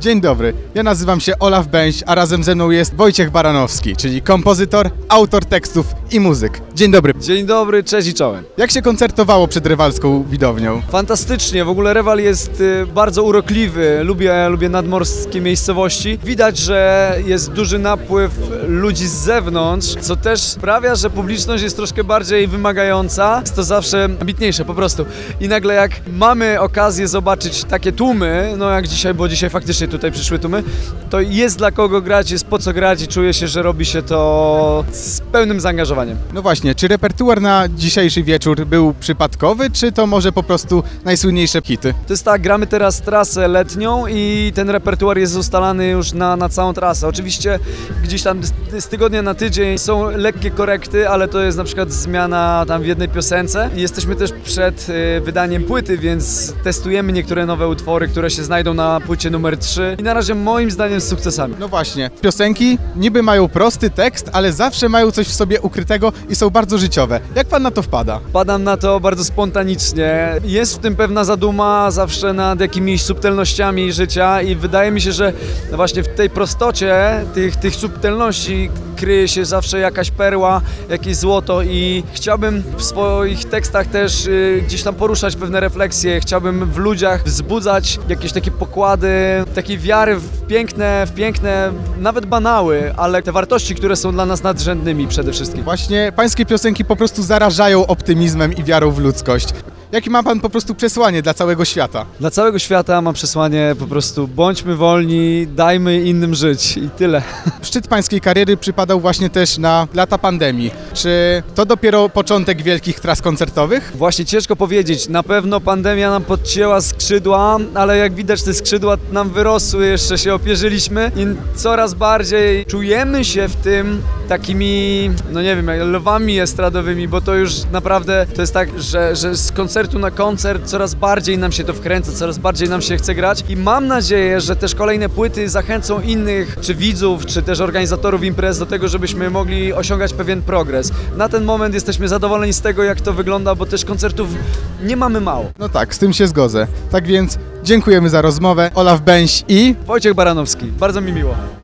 Dzień dobry, ja nazywam się Olaf Bęś, a razem ze mną jest Wojciech Baranowski, czyli kompozytor, autor tekstów i muzyk. Dzień dobry. Dzień dobry, cześć i czołem. Jak się koncertowało przed rywalską widownią? Fantastycznie, w ogóle Rewal jest bardzo urokliwy, lubię nadmorskie miejscowości. Widać, że jest duży napływ ludzi z zewnątrz, co też sprawia, że publiczność jest troszkę bardziej wymagająca. Jest to zawsze ambitniejsze po prostu. I nagle jak mamy okazję zobaczyć takie tłumy, no jak dzisiaj, bo dzisiaj faktycznie tutaj przyszły tłumy, to jest dla kogo grać, jest po co grać i czuję się, że robi się to z pełnym zaangażowaniem. No właśnie, czy repertuar na dzisiejszy wieczór był przypadkowy, czy to może po prostu najsłynniejsze hity? To jest tak, gramy teraz trasę letnią i ten repertuar jest ustalany już na całą trasę. Oczywiście gdzieś tam z tygodnia na tydzień są lekkie korekty, ale to jest na przykład zmiana tam w jednej piosence. I jesteśmy też przed wydaniem płyty, więc testujemy niektóre nowe utwory, które się znajdą na płycie numer 3 i na razie moim zdaniem z sukcesami. No właśnie, piosenki niby mają prosty tekst, ale zawsze mają coś w sobie ukrytego i są bardzo życiowe. Jak pan na to wpada? Padam na to bardzo spontanicznie. Jest w tym pewna zaduma zawsze nad jakimiś subtelnościami życia i wydaje mi się, że właśnie w tej prostocie tych subtelności kryje się zawsze jakaś perła, jakieś złoto i chciałbym w swoich tekstach też gdzieś tam poruszać pewne refleksje, chciałbym w ludziach wzbudzać jakieś takie pokłady, takiej wiary w piękne, nawet banały, ale te wartości, które są dla nas nadrzędnymi przede wszystkim. Właśnie pańskie piosenki po prostu zarażają optymizmem i wiarą w ludzkość. Jakie ma pan po prostu przesłanie dla całego świata? Dla całego świata mam przesłanie po prostu bądźmy wolni, dajmy innym żyć i tyle. Szczyt pańskiej kariery przypadał właśnie też na lata pandemii. Czy to dopiero początek wielkich tras koncertowych? Właśnie ciężko powiedzieć, na pewno pandemia nam podcięła skrzydła, ale jak widać te skrzydła nam wyrosły, jeszcze się opierzyliśmy i coraz bardziej czujemy się w tym takimi, no nie wiem, jak lwami estradowymi, bo to już naprawdę to jest tak, że z koncertu na koncert coraz bardziej nam się to wkręca, coraz bardziej nam się chce grać i mam nadzieję, że też kolejne płyty zachęcą innych, czy widzów, czy też organizatorów imprez do tego, żebyśmy mogli osiągać pewien progres. Na ten moment jesteśmy zadowoleni z tego, jak to wygląda, bo też koncertów nie mamy mało. No tak, z tym się zgodzę. Tak więc dziękujemy za rozmowę. Olaf Bęś i... Wojciech Baranowski, bardzo mi miło.